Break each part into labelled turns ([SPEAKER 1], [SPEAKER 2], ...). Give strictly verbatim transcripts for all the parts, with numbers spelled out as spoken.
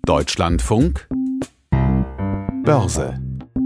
[SPEAKER 1] Deutschlandfunk Börse.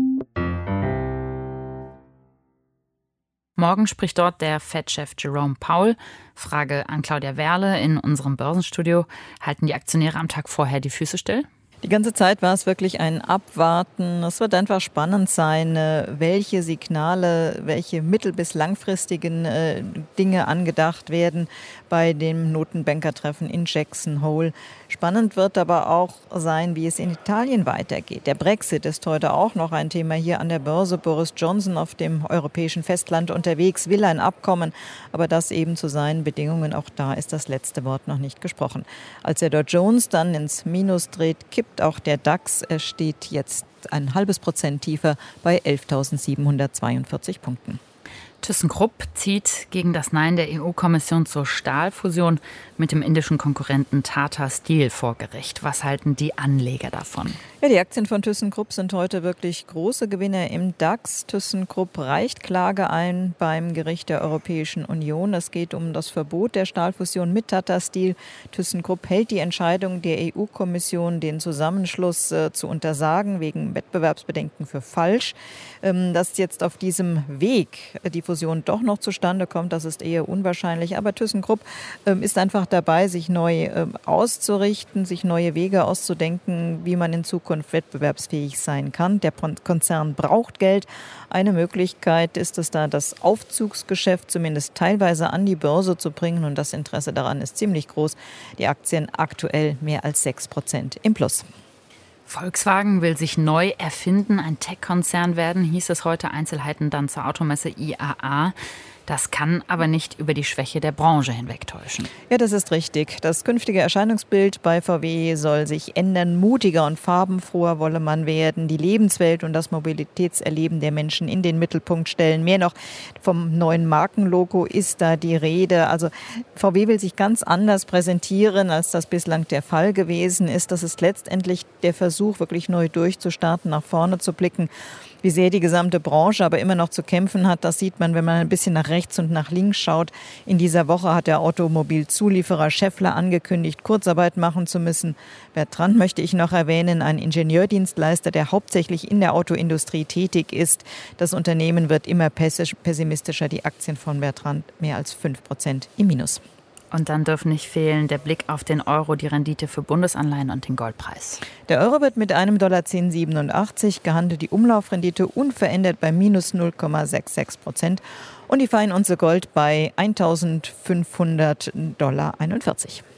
[SPEAKER 2] Morgen spricht dort der Fed-Chef Jerome Powell. Frage an Claudia Werle in unserem Börsenstudio. Halten die Aktionäre am Tag vorher die Füße still?
[SPEAKER 3] Die ganze Zeit war es wirklich ein Abwarten. Es wird einfach spannend sein, welche Signale, welche mittel- bis langfristigen äh, Dinge angedacht werden bei dem Notenbankertreffen in Jackson Hole. Spannend wird aber auch sein, wie es in Italien weitergeht. Der Brexit ist heute auch noch ein Thema hier an der Börse. Boris Johnson auf dem europäischen Festland unterwegs, will ein Abkommen, aber das eben zu seinen Bedingungen. Auch da ist das letzte Wort noch nicht gesprochen. Als der Dow Jones dann ins Minus dreht, kippt auch der DAX. Er steht jetzt ein halbes Prozent tiefer bei elftausendsiebenhundertzweiundvierzig Punkten.
[SPEAKER 2] ThyssenKrupp zieht gegen das Nein der E U-Kommission zur Stahlfusion mit dem indischen Konkurrenten Tata Steel vor Gericht. Was halten die Anleger davon?
[SPEAKER 3] Ja, die Aktien von ThyssenKrupp sind heute wirklich große Gewinner im DAX. ThyssenKrupp reicht Klage ein beim Gericht der Europäischen Union. Es geht um das Verbot der Stahlfusion mit Tata Steel. ThyssenKrupp hält die Entscheidung der E U-Kommission, den Zusammenschluss äh, zu untersagen, wegen Wettbewerbsbedenken für falsch. Ähm, dass jetzt auf diesem Weg die Fusion doch noch zustande kommt, das ist eher unwahrscheinlich. Aber ThyssenKrupp ähm, ist einfach dabei, sich neu äh, auszurichten, sich neue Wege auszudenken, wie man in Zukunft wettbewerbsfähig sein kann. Der Konzern braucht Geld. Eine Möglichkeit ist es da, das Aufzugsgeschäft zumindest teilweise an die Börse zu bringen. Und das Interesse daran ist ziemlich groß. Die Aktien aktuell mehr als sechs Prozent im Plus.
[SPEAKER 2] Volkswagen will sich neu erfinden, ein Tech-Konzern werden, hieß es heute. Einzelheiten dann zur Automesse I A A. Das kann aber nicht über die Schwäche der Branche hinwegtäuschen.
[SPEAKER 3] Ja, das ist richtig. Das künftige Erscheinungsbild bei V W soll sich ändern. Mutiger und farbenfroher wolle man werden. Die Lebenswelt und das Mobilitätserleben der Menschen in den Mittelpunkt stellen. Mehr noch vom neuen Markenlogo ist da die Rede. Also V W will sich ganz anders präsentieren, als das bislang der Fall gewesen ist. Das ist letztendlich der Versuch, wirklich neu durchzustarten, nach vorne zu blicken. Wie sehr die gesamte Branche aber immer noch zu kämpfen hat, das sieht man, wenn man ein bisschen nach rechts und nach links schaut. In dieser Woche hat der Automobilzulieferer Schaeffler angekündigt, Kurzarbeit machen zu müssen. Bertrand möchte ich noch erwähnen, ein Ingenieurdienstleister, der hauptsächlich in der Autoindustrie tätig ist. Das Unternehmen wird immer pessimistischer. Die Aktien von Bertrand mehr als fünf Prozent im Minus.
[SPEAKER 2] Und dann dürfen nicht fehlen der Blick auf den Euro, die Rendite für Bundesanleihen und den Goldpreis.
[SPEAKER 3] Der Euro wird mit einem Dollar zehn Komma siebenundachtzig gehandelt, die Umlaufrendite unverändert bei minus null Komma sechsundsechzig Prozent und die Feinunze Gold bei eintausendfünfhundert Dollar einundvierzig.